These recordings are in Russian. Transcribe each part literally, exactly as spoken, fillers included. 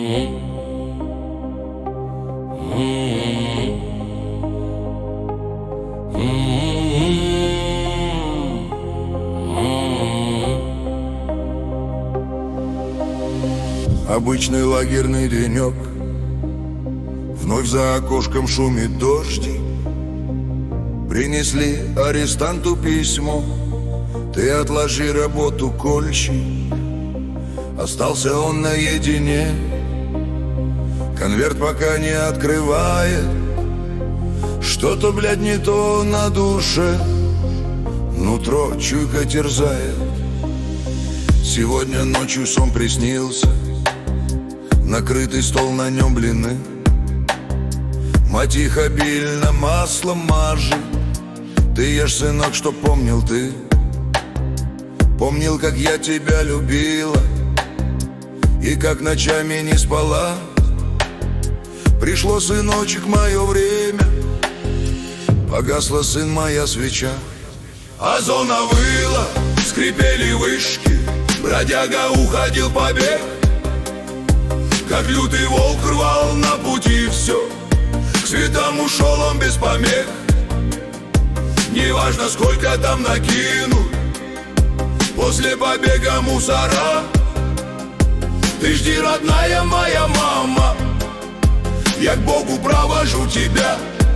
Обычный лагерный денек, вновь за окошком шумит дождик. Принесли арестанту письмо: ты отложи работу, кольщик. Остался он наедине, конверт пока не открывает. Что-то, блядь, не то на душе, нутро чуйка терзает. Сегодня ночью сон приснился, накрытый стол, на нем блины. Мать их обильно маслом мажет. Ты ешь, сынок, что помнил ты. Помнил, как я тебя любила и как ночами не спала. Пришло, сыночек, мое время, погасла, сын, моя свеча. Озона выла, скрипели вышки, бродяга уходил побег. Как лютый волк рвал на пути все, к светам ушел он без помех. Неважно, сколько там накинут после побега мусора. Ты жди, родная моя мама, я к Богу провожу тебя.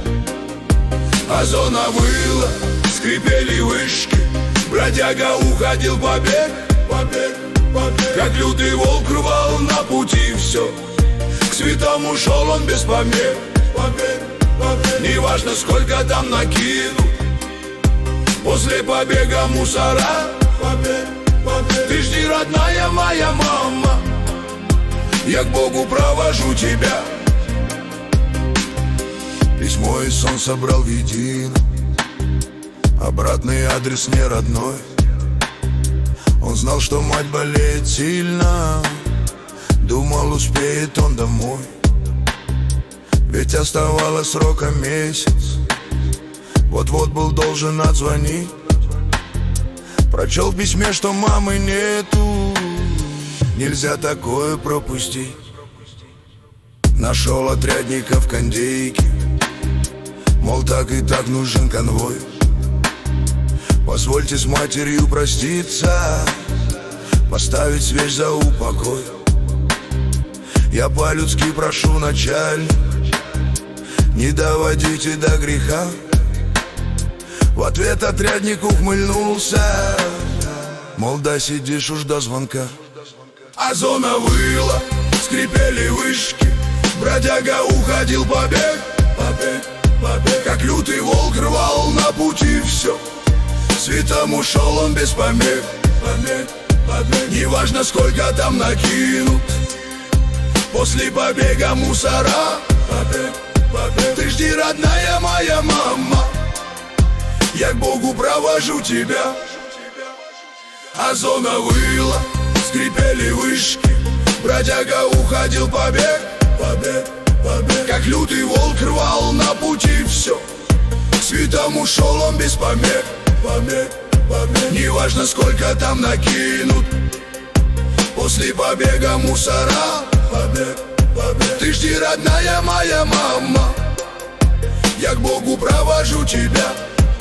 Озона выла, скрипели вышки, бродяга уходил побег, побег, побег. Как лютый волк рвал на пути все, к светам ушел он без помех, побег, побег. Неважно, сколько там накинут после побега мусора. Побег, побег. Ты жди, родная моя мама, я к Богу провожу тебя. Письмо и сон собрал в едино, обратный адрес не родной. Он знал, что мать болеет сильно, думал, успеет он домой. Ведь оставалось срока месяц, вот-вот был должен отзвонить. Прочел в письме, что мамы нету, нельзя такое пропустить. Нашел отрядника в кондейке, мол, так и так нужен конвой. Позвольте с матерью проститься, поставить свеч за упокой. Я по-людски прошу, начальник, не доводите до греха. В ответ отрядник ухмыльнулся, мол, да сидишь уж до звонка. Озона выла, скрипели вышки, бродяга уходил побег, побег, побег. Как лютый волк рвал на пути все, светом ушел он без помех, помех, помех. Неважно, сколько там накинут после побега мусора. Побег, побег. Ты жди, родная моя мама, я к Богу провожу тебя. Озона выла, скрипели вышки, бродяга уходил побег, побег, побег. Как лютый волк рвал на пути все, светом ушел он без помех, помех, помех. Неважно, сколько там накинут после побега мусора. Побег, побег. Ты жди, родная моя мама, я к Богу провожу тебя.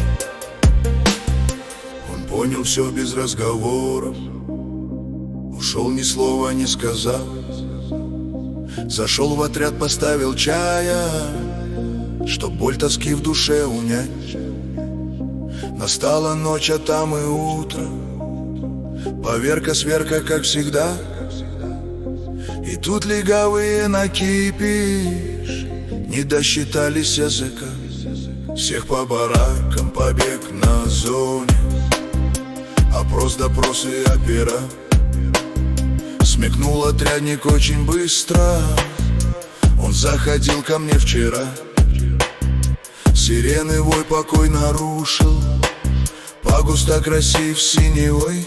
Он понял все без разговоров, ушел, ни слова не сказав. Зашел в отряд, поставил чая, чтоб боль тоски в душе унять. Настала ночь, а там и утро, поверка, сверка, как всегда. И тут легавые накипишь не досчитались языка. Всех по баракам, побег на зоне, опрос, допросы, опера. Смекнул отрядник очень быстро, он заходил ко мне вчера. Сирены вой покой нарушил, погусто красив синевой.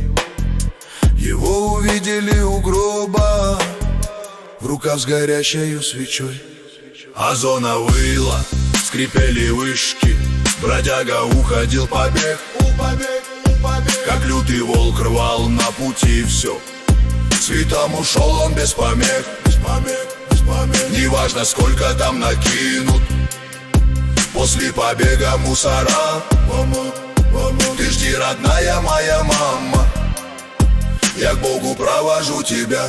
Его увидели у гроба, в руках с горящей свечой. Озона выла, скрипели вышки, бродяга уходил побег, побег, побег. Как лютый волк рвал на пути все, светом ушел он без помех, без Неважно, сколько там накинут, после побега мусора. Ты жди, родная моя мама, я к Богу провожу тебя.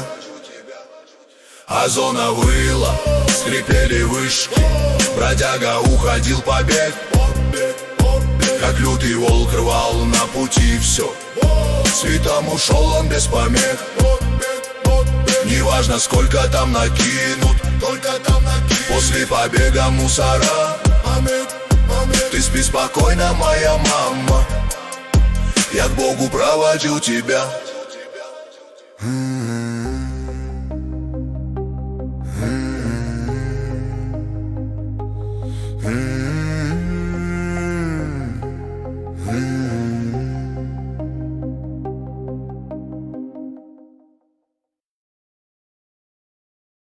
А зона выла, скрипели вышки, бродяга уходил побег. Как лютый волк рвал на пути все, светом ушел он без помех. Неважно, сколько там накинут, после побега мусора. Ты спи спокойно, моя мама, я к Богу проводил тебя.